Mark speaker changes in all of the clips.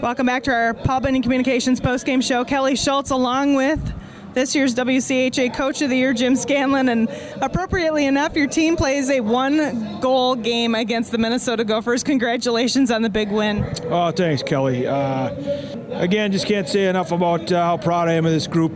Speaker 1: Welcome back to our Pub and Communications postgame show. Kelly Schultz along with this year's WCHA Coach of the Year, Jim Scanlon, and appropriately enough, your team plays a one-goal game against the Minnesota Gophers. Congratulations on the big win.
Speaker 2: Oh, thanks, Kelly. Again, just can't say enough about how proud I am of this group.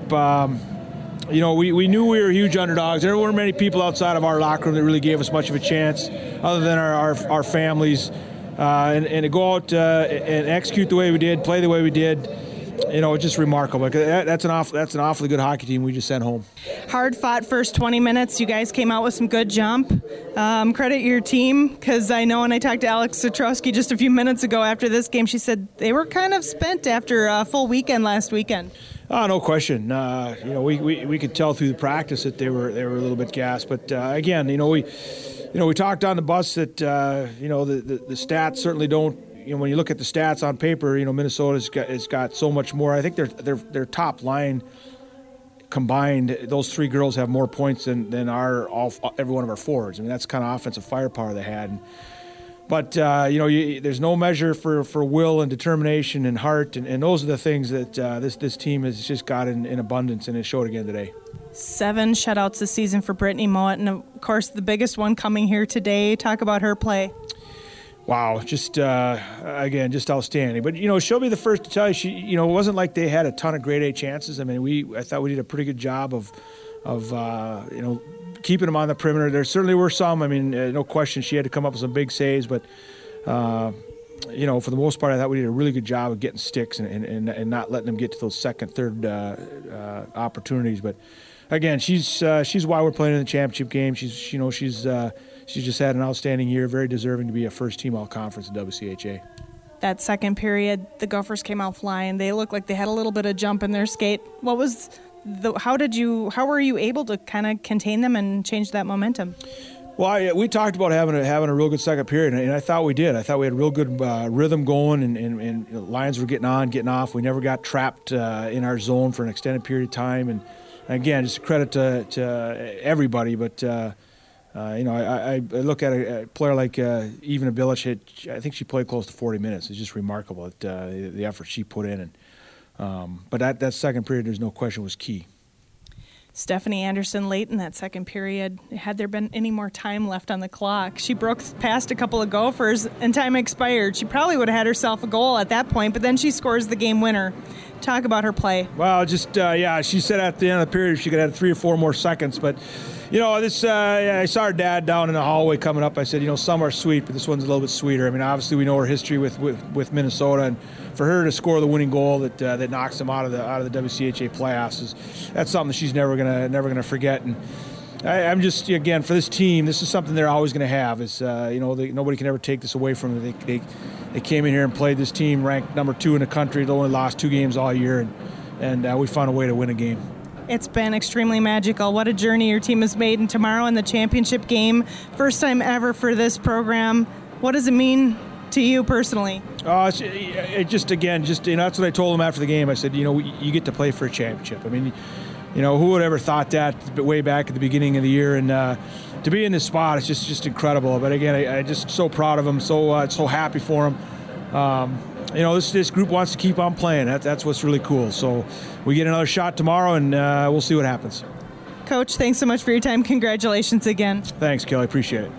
Speaker 2: We knew we were huge underdogs. There weren't many people outside of our locker room that really gave us much of a chance, other than our families. And to go out and execute the way we did, play the way we did, it's just remarkable. That's an awfully good hockey team we just sent home.
Speaker 1: Hard-fought first 20 minutes. You guys came out with some good jump. Credit your team, because I know when I talked to Alex Satrowski just a few minutes ago after this game, she said they were kind of spent after a full weekend last weekend.
Speaker 2: Oh, no question. We could tell through the practice that they were a little bit gassed. But again, we talked on the bus that the stats certainly don't. When you look at the stats on paper, Minnesota's got so much more. I think their top line combined, those three girls have more points than every one of our forwards. I mean, that's kind of offensive firepower they had. But there's no measure for will and determination and heart, and those are the things that this team has just got in abundance, and it showed again today.
Speaker 1: 7 shutouts this season for Brittany Mowat, and of course the biggest one coming here today. Talk about her play.
Speaker 2: Wow, just outstanding. But she'll be the first to tell you. She, it wasn't like they had a ton of grade A chances. I mean, I thought we did a pretty good job of keeping them on the perimeter. There certainly were some. I mean, no question, she had to come up with some big saves, but for the most part, I thought we did a really good job of getting sticks and not letting them get to those second, third opportunities. But again, she's why we're playing in the championship game. She's just had an outstanding year, very deserving to be a first-team all-conference in WCHA.
Speaker 1: That second period, the Gophers came out flying. They looked like they had a little bit of jump in their skate. How were you able to kind of contain them and change that momentum?
Speaker 2: Well, we talked about having a real good second period, and I thought we did. I thought we had real good rhythm going, and Lions were getting on, getting off. We never got trapped in our zone for an extended period of time. And again, just a credit to everybody, but I look at a player like Ivana Bilic. I think she played close to 40 minutes. It's just remarkable at the effort she put in. But that second period, there's no question, was key.
Speaker 1: Stephanie Anderson late in that second period, had there been any more time left on the clock, she broke past a couple of Gophers and time expired. She probably would have had herself a goal at that point, but then she scores the game winner. Talk about her play.
Speaker 2: Well, she said at the end of the period she could have 3 or 4 more seconds, but I saw her dad down in the hallway coming up. I said, some are sweet, but this one's a little bit sweeter. I mean, obviously we know her history with Minnesota, and for her to score the winning goal that knocks them out of the WCHA playoffs that's something that she's never gonna forget. And I'm just, again, for this team, this is something they're always going to have. Is nobody can ever take this away from them. They came in here and played this team ranked number 2 in the country. They only lost 2 games all year, and we found a way to win a game.
Speaker 1: It's been extremely magical. What a journey your team has made, and tomorrow in the championship game, first time ever for this program. What does it mean to you personally?
Speaker 2: That's what I told them after the game. I said, you get to play for a championship. I mean, who would ever thought that way back at the beginning of the year? And to be in this spot, it's just incredible. But again, I'm just so proud of them, so happy for them. This group wants to keep on playing. That's what's really cool. So we get another shot tomorrow, and we'll see what happens.
Speaker 1: Coach, thanks so much for your time. Congratulations again.
Speaker 2: Thanks, Kelly. Appreciate it.